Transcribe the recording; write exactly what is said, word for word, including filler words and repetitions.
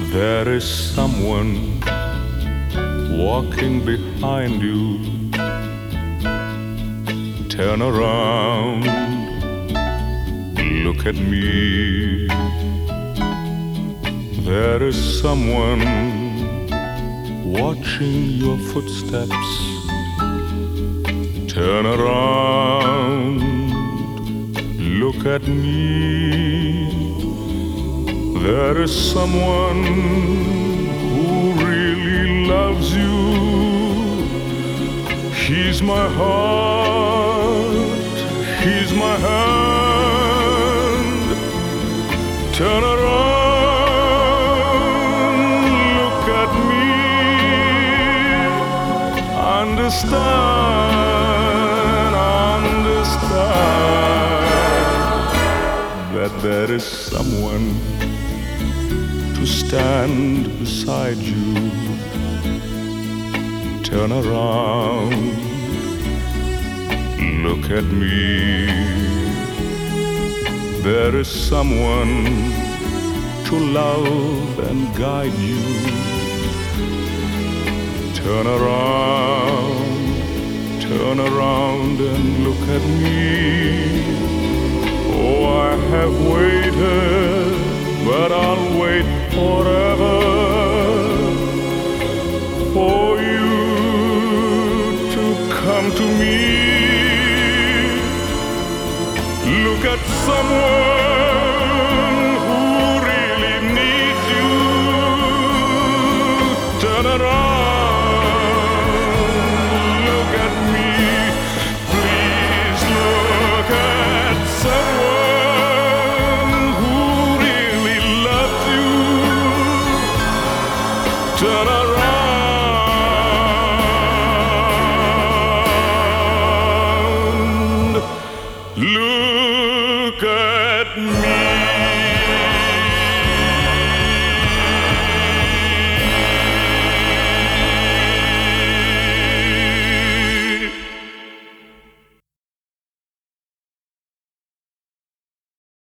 There is someone walking behind you. Turn around, look at me. There is someone watching your footsteps. Turn around, look at me. There is someone who really loves you. He's my heart, he's my hand. Turn around, look at me. Understand, understand that there is someone to stand beside you. Turn around, look at me. There is someone to love and guide you. Turn around, turn around and look at me. Oh, I have waited, but I'll wait forever for you to come to me. Look at someone who really needs you. Turn around, look at me. Please look at someone who really loves you. Turn around, look at